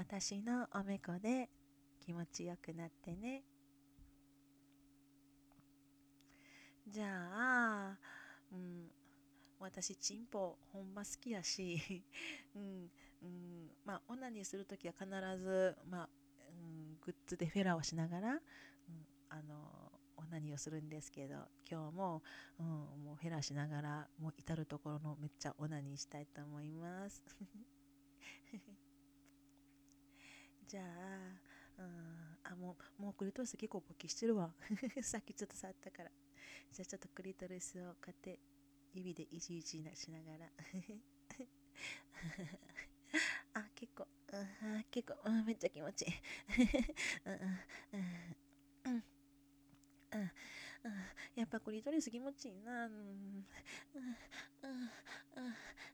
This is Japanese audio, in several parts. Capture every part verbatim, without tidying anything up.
私のおめこで気持ちよくなってね。じゃあ、うん、私チンポほんま好きやし、うん、うん、まあオナニーするときは必ず、まあ、うん、グッズでフェラをしながら、うん、あのオナニーをするんですけど、今日も、うん、もうフェラしながら、もう至るところのめっちゃオナニーしたいと思います。じゃあ、うん、あ、もう、もうクリトリス結構勃起してるわ。さっきちょっと触ったから。じゃあちょっとクリトリスをこうやって指でいじいじなしながら。あ、結構、うん、あ結構、うん、めっちゃ気持ちいい。うんうんうんうんうん、やっぱクリトリス気持ちいいな。うんうんうんうんうん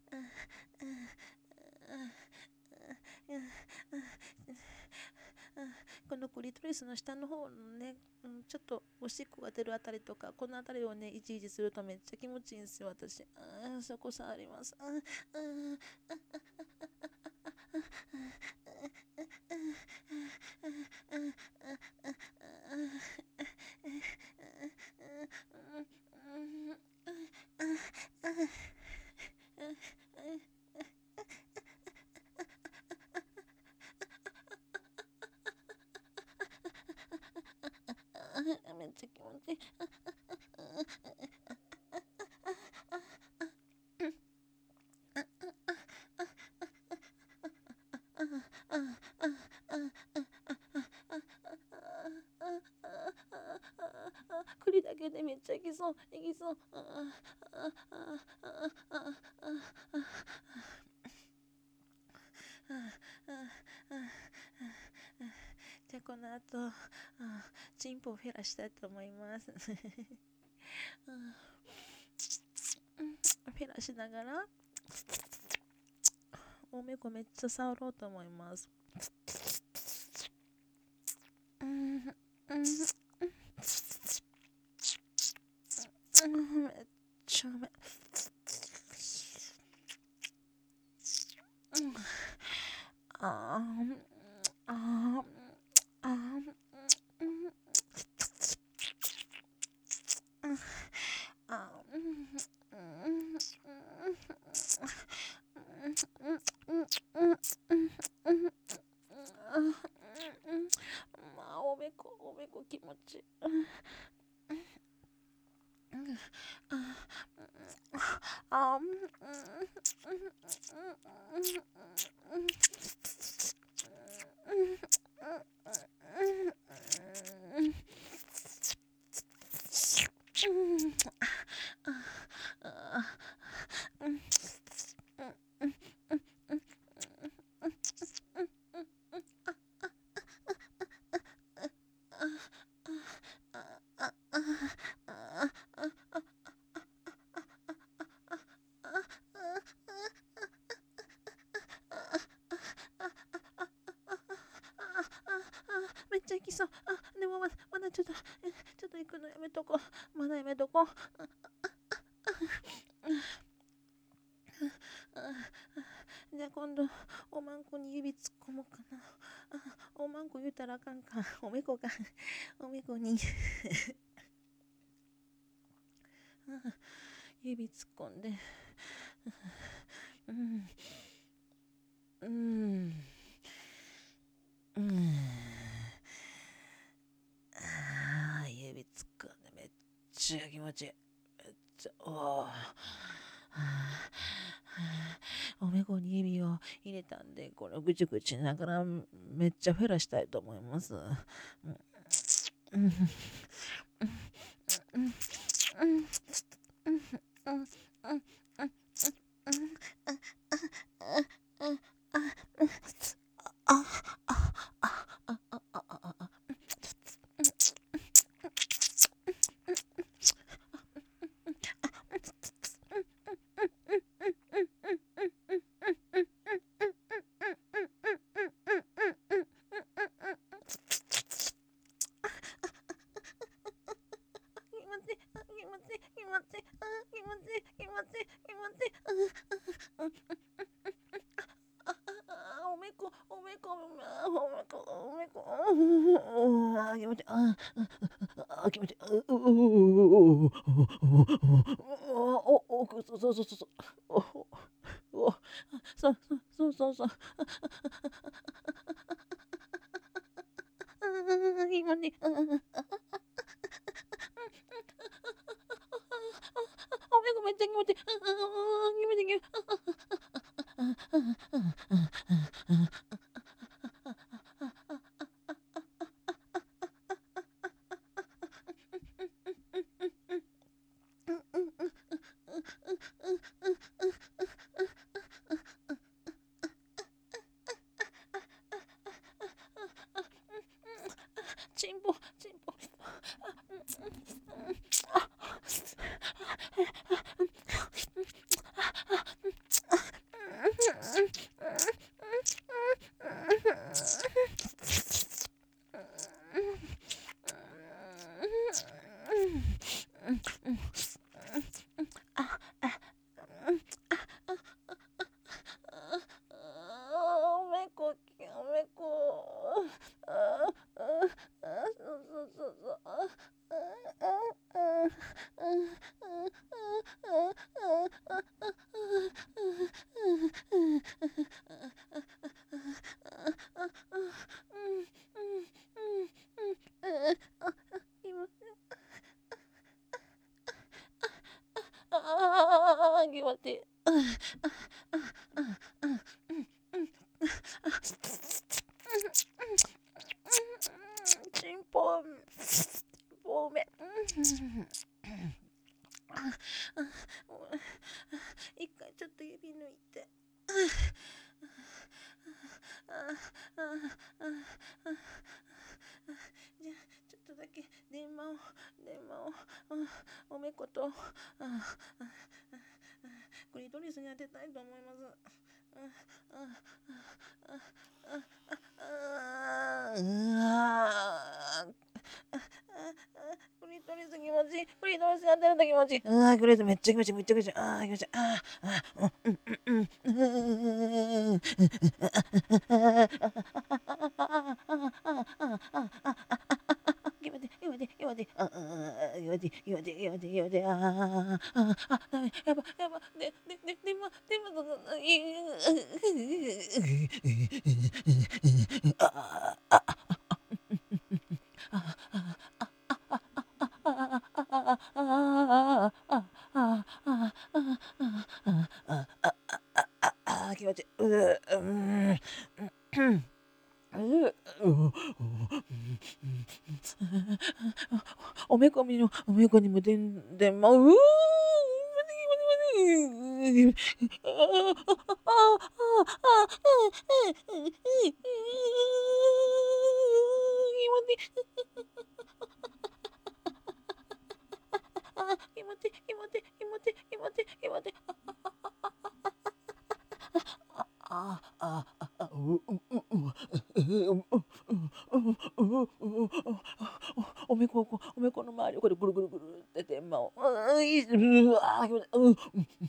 このクリトリスの下の方のね、うん、ちょっとおしっこが出るあたりとか、このあたりをね、いちいちするとめっちゃ気持ちいいんですよ、私。あそこ触ります。ああめっちゃ気持ちいい。栗だけでめっちゃいきそう、いきそう。じゃあこの後、チンポをフェラしたいと思います。フェラしながら、おめこめっちゃ触ろうと思います。めっちゃうめえ。あーあーあーあまあおめこおめこ気持ちいい。あめっちゃ行きそう。あ、でもまだ、まだちょっと、ちょっと行くのやめとこう。まだやめとこう。じゃあ今度、おまんこに指突っ込もうかな。あ、おまんこ言うたらあかんか。おめこか。おめこに指突っ込んで。うん。うん。うん。ああ、指突っ込んでめっちゃ気持ちいい。めっちゃ、おお。おめこに指を入れたんで、これぐちゅぐちゅながらめっちゃフェラしたいと思います。うんうんうんうん気持ちいい、気持ちいい、気持ちいい、気持ちいい、気持ちいい、 おお、そうそうそうそうそう。今ね、ごめんごめん、気持ちいい。気持ちいい。チンポ、チンポ。おめこ、おめこ。ああ、あ、そうそうそうそう。ああ、ああ、気持ちいい。チンポ、チンポうめ。一回ちょっと指抜いて。じゃあちょっとだけ電話を電話をおめこと、クリトリスに当てたいと思います。クリトリス気持ちいい。クリトリスやってると気持ちいい。ああ、クリトリスめっちゃ気持ちいい。めっちゃ気持ちいい。ああ、気持ちいい。ああ、うんうんうんうん。気持ちいい。気持ちいい。気持ちいい。ああ、気持ちいい。気持ちいい。気持ちいい。気持ちいい。ああ、ああ、ダメ。やば、やば。で、で、で、でも、でも、ああ、あ気持ちいい。ううん、うおめこみの、おめこにもでんでんまう。気持ちいい、気持ちいい、気持ちいい、気持ちいい、気持ちいい。ああああううううおめこおめこの周りをこれぐるぐるぐるって天満をうわ気持ちいい。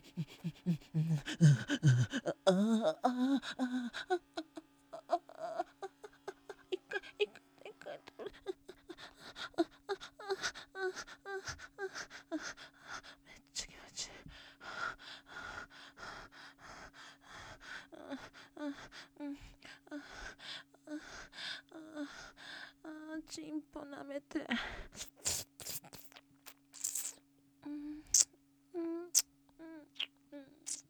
ああああ一回一回一回めっちゃ気持ちいい。チンポ舐めて。うんうんうん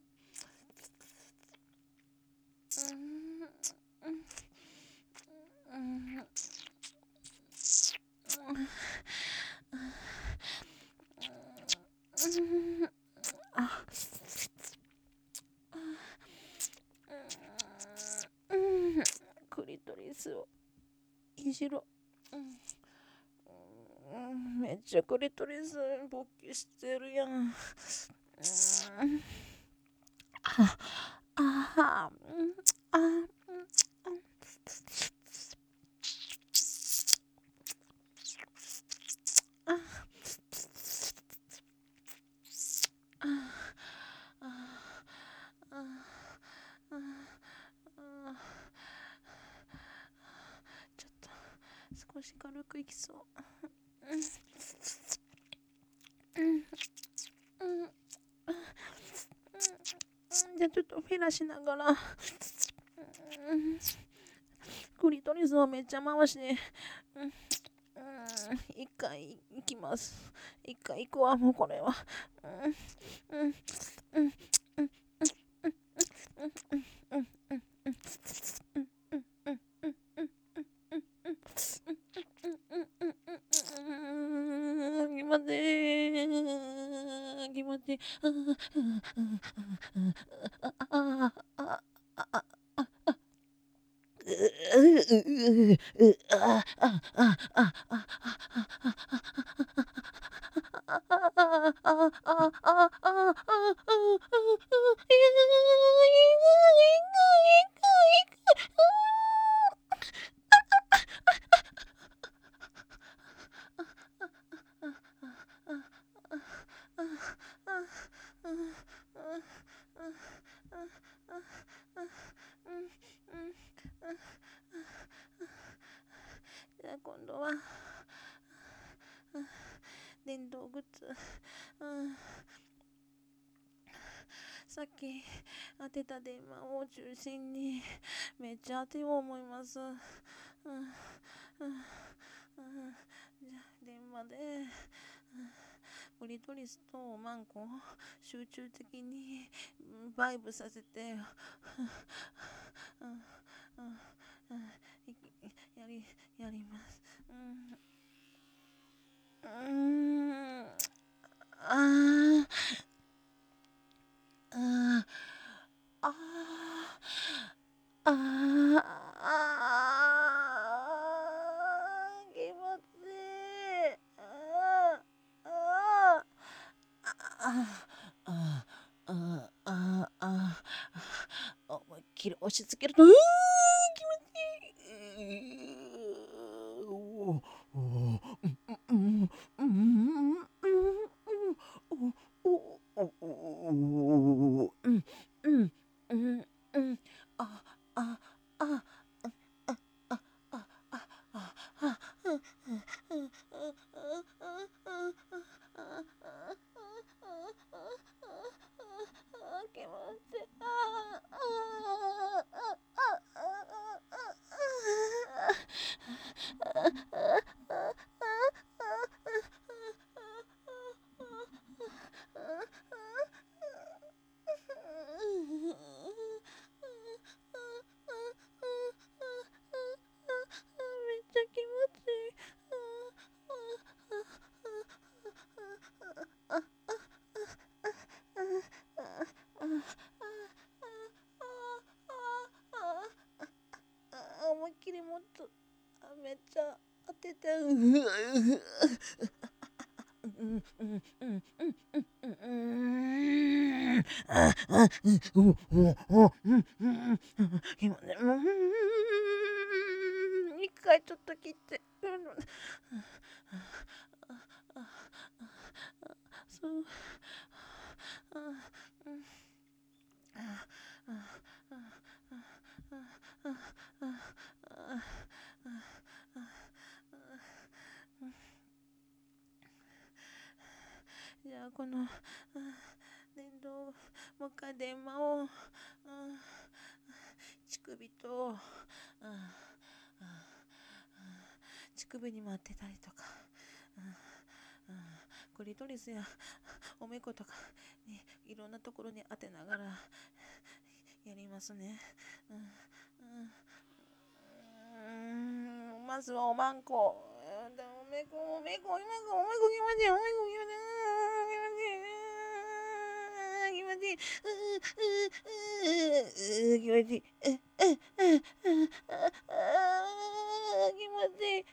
クリトリスをいじろ。めっちゃクリトリス勃起してるやん。あああちょっと少し軽くいきそう。 じゃあちょっとフェラしながら、うん、クリトリスをめっちゃ回して、うん、うん、一回行きます。一回行くわ、もうこれは。うん、うん、うん、うん、うん、うん、うん、うん、うん、うん、気持ちいい。気持ちいい。あああああああじゃあ今度は電動グッズ、うん、さっき当てた電話を中心にめっちゃ当てよう思います。うん、うん、うん、じゃあ電話で、うん、クリトリスとマンコを集中的にバイブさせて、うん、うん、うん、やりやります。うん、うーん、あああああ気持ちいい。あああああああ思いっきり押し付けると、うー気持ちいい。おおうんうんうんうんおおおうんうんうんうんああああああああ気持ちいい。ああめっちゃ気持ちいい。思いっきりもっとめっちゃ当ててううんうんうんうんうんああうんうんうんうん今ね一回ちょっと切ってそうじゃあこの電動もう一回電話を乳首と乳首にも当てたりとかクリトリスやおめことかにいろんなところに当てながらやりますね。うんうん、まずはおまんこ。おめこ、おめこ、おめこ、おめこ、気持ちいい、おめこ、気持ちいい、気持ちいい、気持ちいい、気持ちいい、気持ちいい、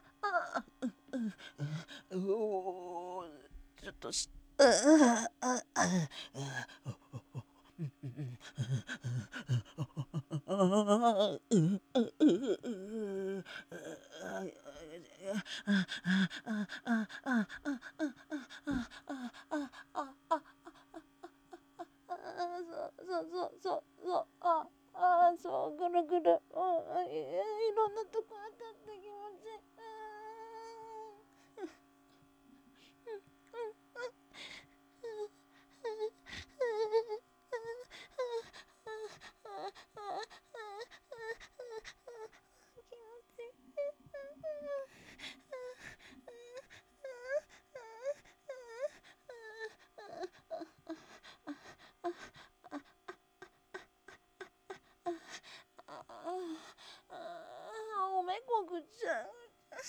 ちょっとし、ああそうそうそうそうああそうぐるぐるあいいろんなとこ当たって気持ちいいおめこぐちゃう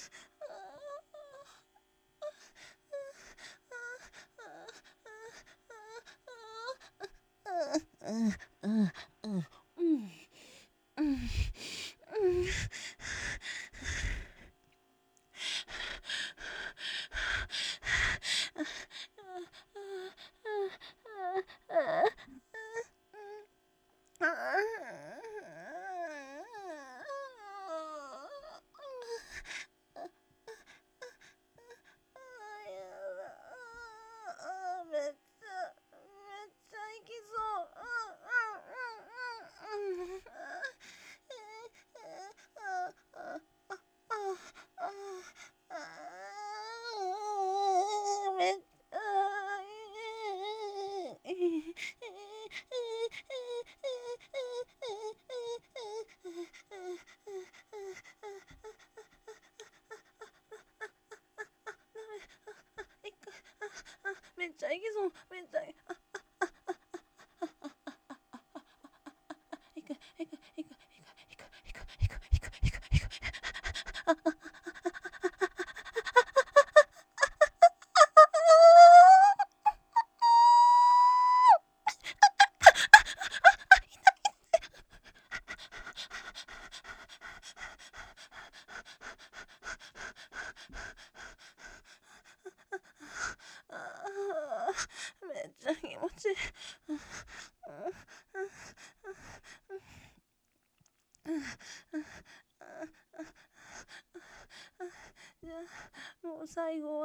めっちゃめっちゃいきそうめっめっちゃいきそうめっちゃいいくいくいくいくいくいくいくいくいくいくいくいくめっちゃ気持ちいいじゃあもう最後は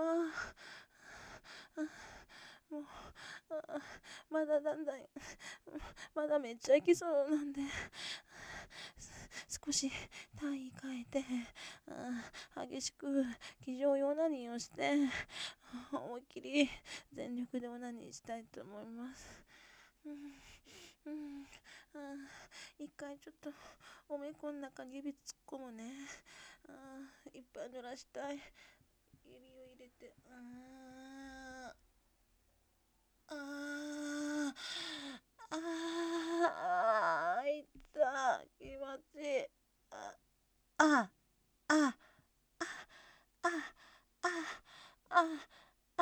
もうまだだんだんまだめっちゃいきそうなんで少し単位変えて激しく気丈用オナニーをして思いっきり全力でオナニーしたいと思います。うんうんうん、一回ちょっとおめこの中に指突っ込むね。いっぱい濡らしたい。指を入れて。ああああいった気持ちいい。ああああああああ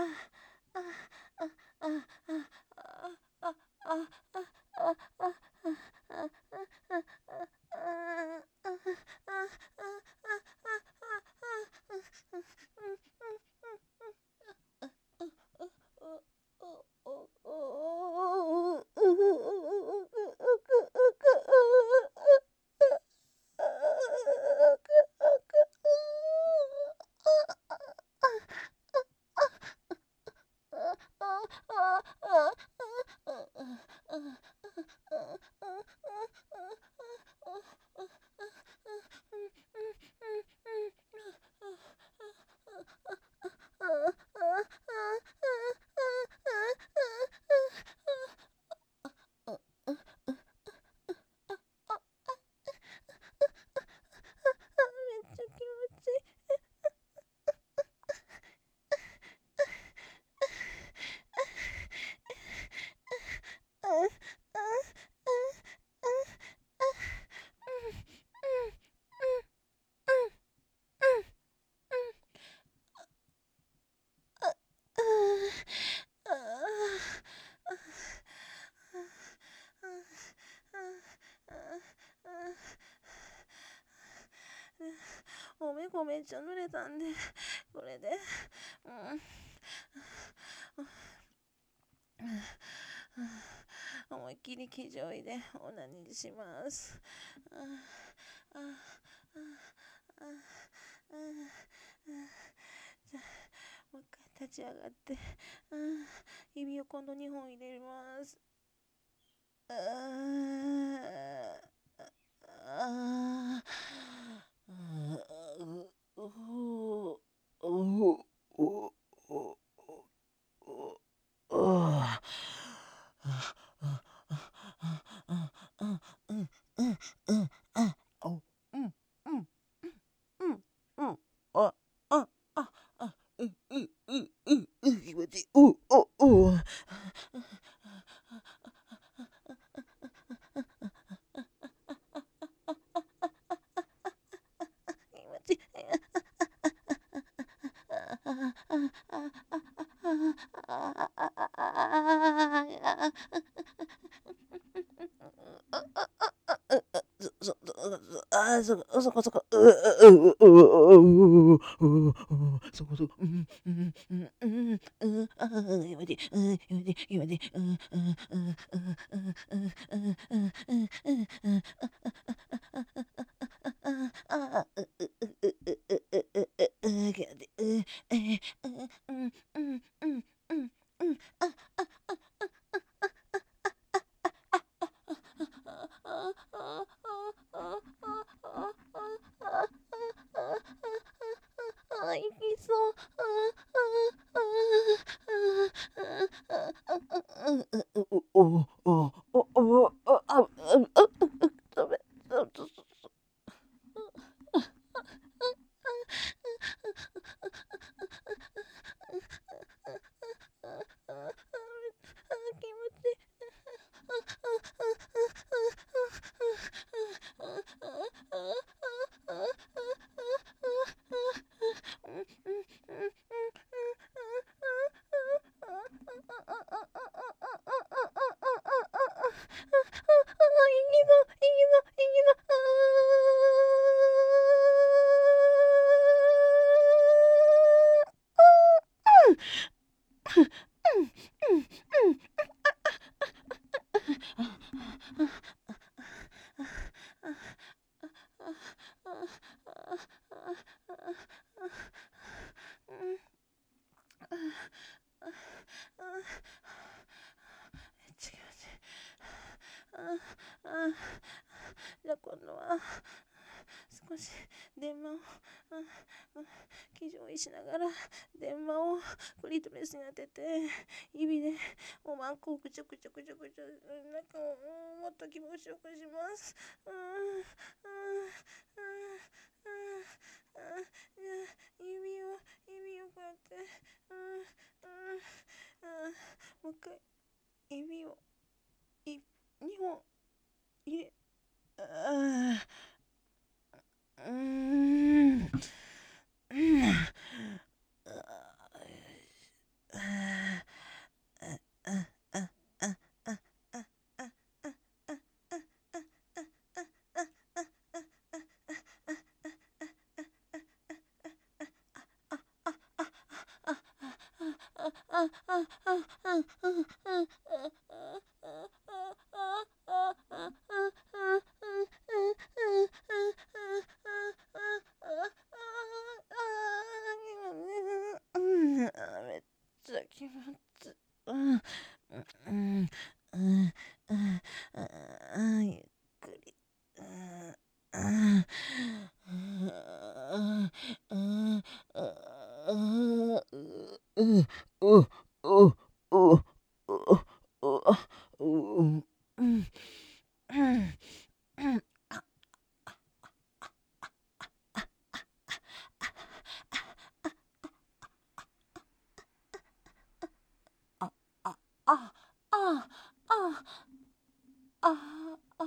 おめこめっちゃ濡れたんでこれでうんいっきり気丈いでオナニーします。あああああああじゃあもう一回立ち上がって、あ指を今度にほん入れます。あああそ、そ、あ、そこ、そこ、そこ、う、う、う、う、う、う、そこ、そこ、うん、うん、うん、うん、うん、あ、やめて、うん、やめて、やめて、うん、うん、うん、うん、うん、うん、うん、うん、うん、うん、うん、あ、う、う、う、う、う、う、う、う、う、う、やめて、うん、え、うん、うん、うん、うん、うん、うん、あ、あ、いきそう。おおおおおあああダメだ気持ちいい。じゃあ今度は少し電話を、騎乗位しながら電話をクリトリスに当てて指でおまんこをぐちゃぐちゃぐちゃぐちゃなんかもっと気持ちよくします。うんうんうんうん指を指をこうやってうんうんうんもう一回指をいにほん入れあーうーんうんめっちゃ気持ちいい。うんうんうんうんゆっくりうんうんうんうんうんうんあああああああ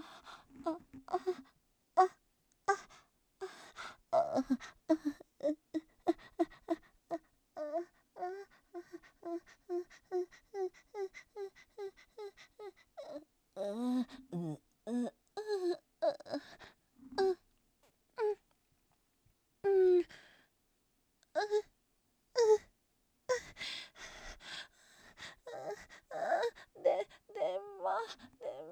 で、電話、電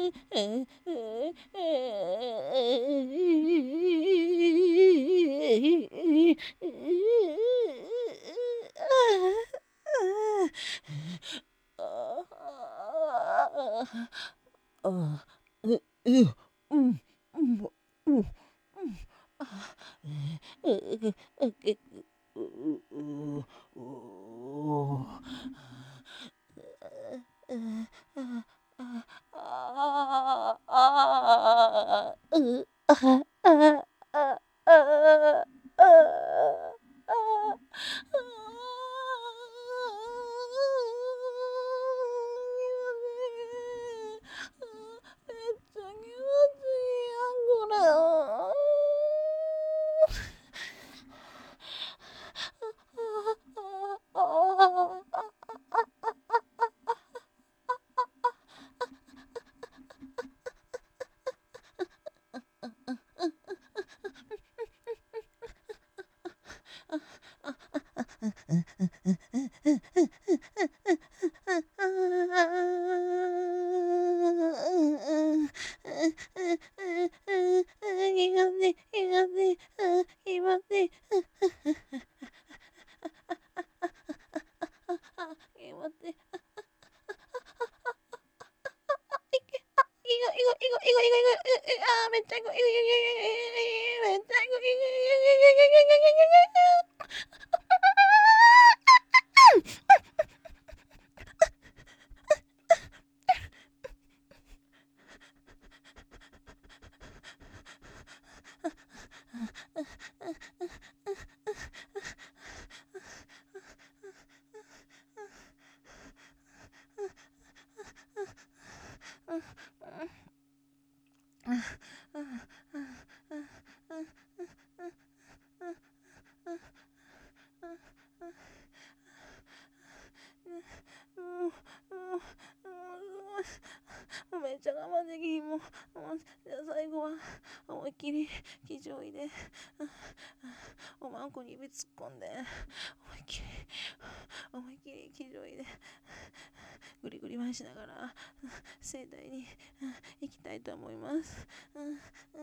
もうめっちゃ我慢できひん。もう、もうじゃあ最後は思いっきり気丈入れ、おまんこに指突っ込んで、思いっきり、思いっきり気丈入れ、ぐりぐり回しながら盛大に行きたいと思います。うんうんうんうん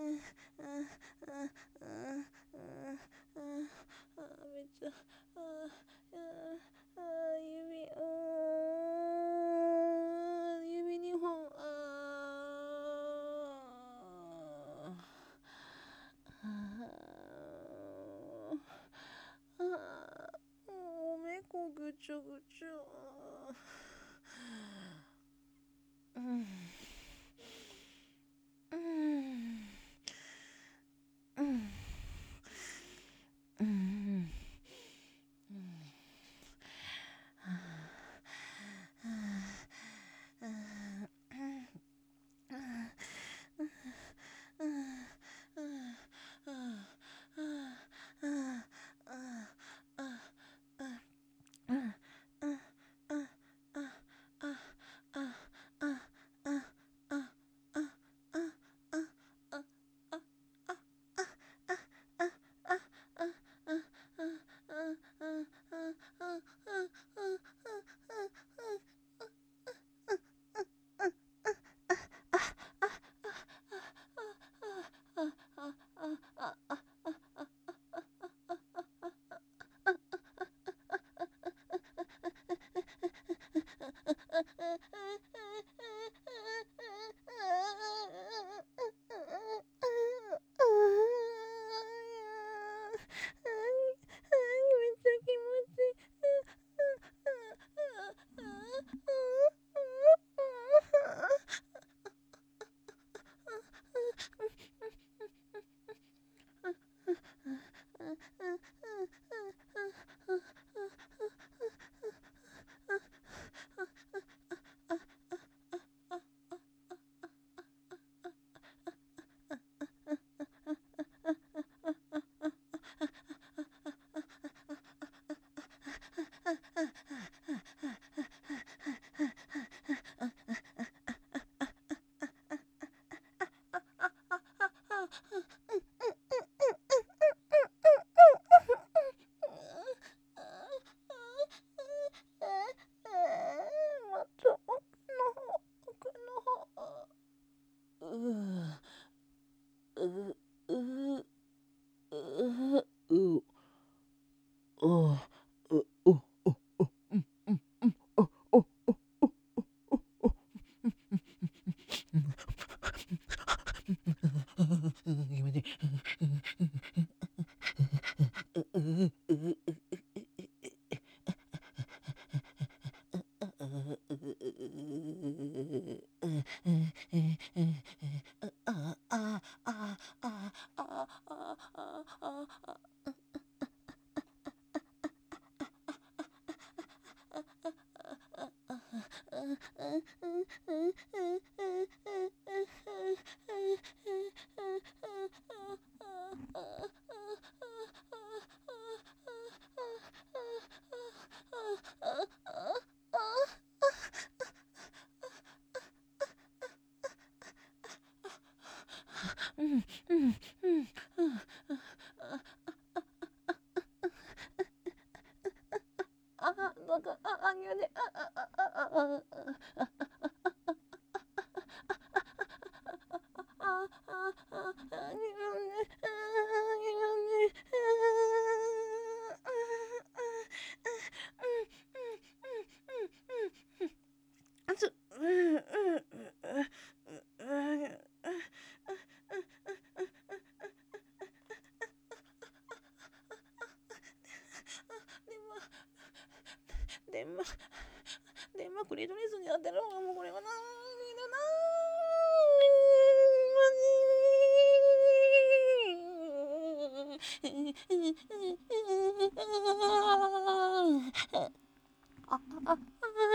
うんうんうんあめっちゃあああ指うーん指にほんあああおめこぐちょぐちょうんうんうんうん電話、電話クリトリスに当てるのがもうこれはなーあああ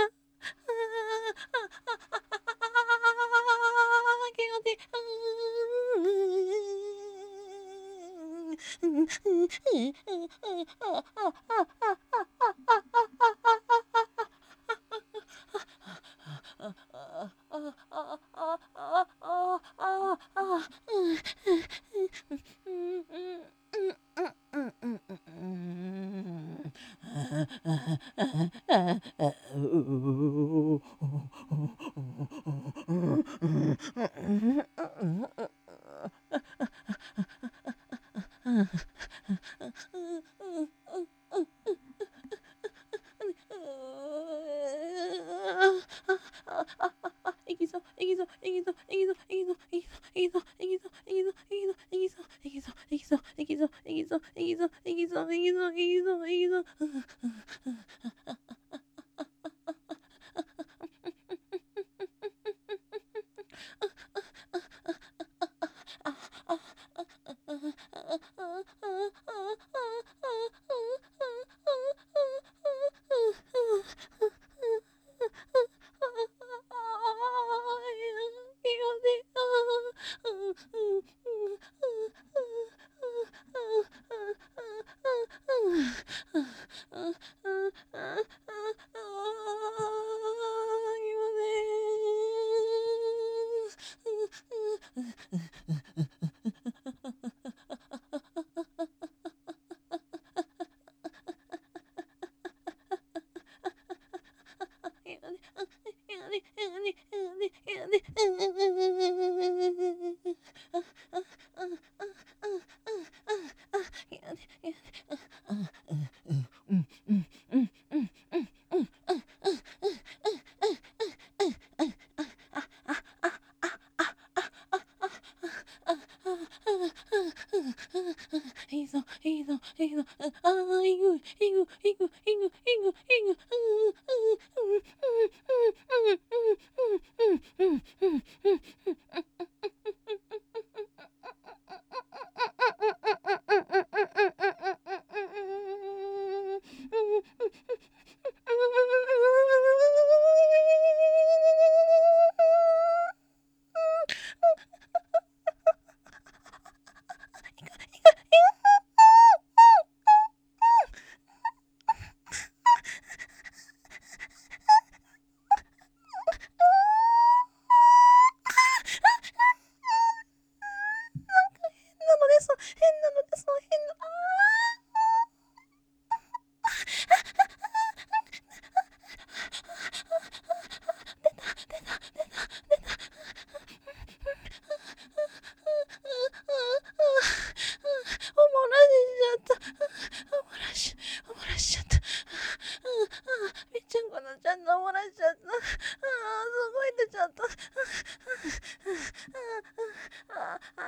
いいぞ、いいぞ、いいぞ、ああ、いぐ、いぐ、いぐ、いぐ、いぐ、いぐ、いぐ、 あ